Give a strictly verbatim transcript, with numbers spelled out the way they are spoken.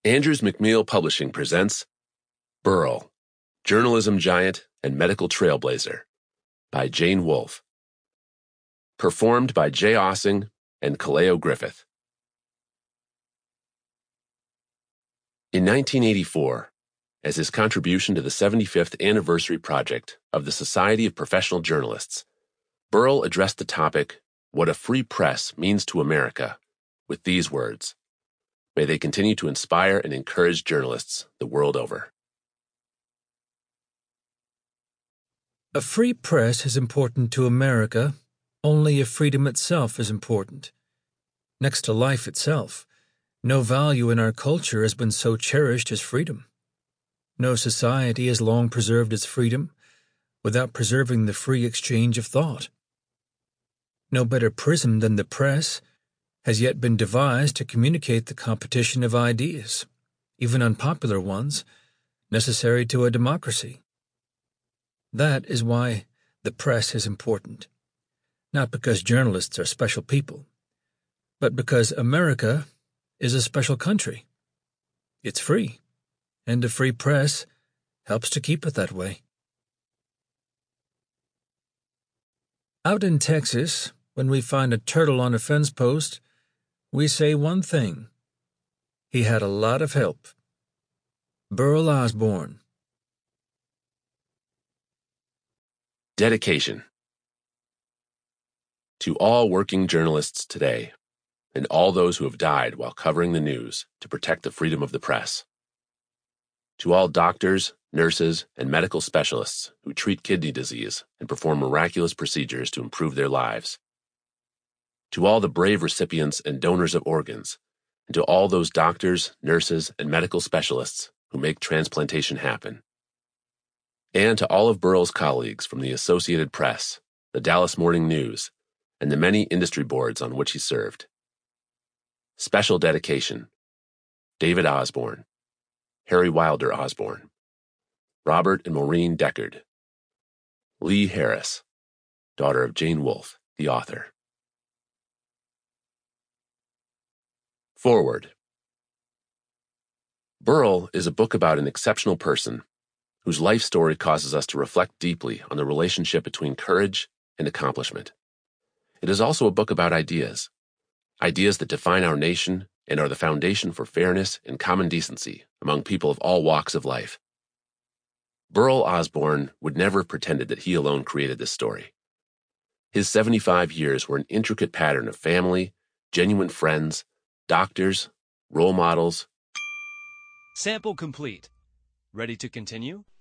Andrews McMeel Publishing presents Burl, Journalism Giant and Medical Trailblazer by Jane Wolfe. Performed by Jay Ossing and Kaleo Griffith. In nineteen eighty-four, as his contribution to the seventy-fifth anniversary project of the Society of Professional Journalists, Burl addressed the topic, What a Free Press Means to America, with these words. May they continue to inspire and encourage journalists the world over. A free press is important to America only if freedom itself is important. Next to life itself, no value in our culture has been so cherished as freedom. No society has long preserved its freedom without preserving the free exchange of thought. No better prism than the press has yet been devised to communicate the competition of ideas, even unpopular ones, necessary to a democracy. That is why the press is important, not because journalists are special people, but because America is a special country. It's free, and a free press helps to keep it that way. Out in Texas, when we find a turtle on a fence post, we say one thing. He had a lot of help. Burl Osborne. Dedication. To all working journalists today, and all those who have died while covering the news to protect the freedom of the press. To all doctors, nurses, and medical specialists who treat kidney disease and perform miraculous procedures to improve their lives. To all the brave recipients and donors of organs, and to all those doctors, nurses, and medical specialists who make transplantation happen. And to all of Burl's colleagues from the Associated Press, the Dallas Morning News, and the many industry boards on which he served. Special dedication. David Osborne, Harry Wilder Osborne, Robert and Maureen Deckard, Lee Harris, daughter of Jane Wolfe, the author. Forward. Burl is a book about an exceptional person whose life story causes us to reflect deeply on the relationship between courage and accomplishment. It is also a book about ideas, ideas that define our nation and are the foundation for fairness and common decency among people of all walks of life. Burl Osborne would never have pretended that he alone created this story. His seventy-five years were an intricate pattern of family, genuine friends, doctors, role models. Sample complete. Ready to continue?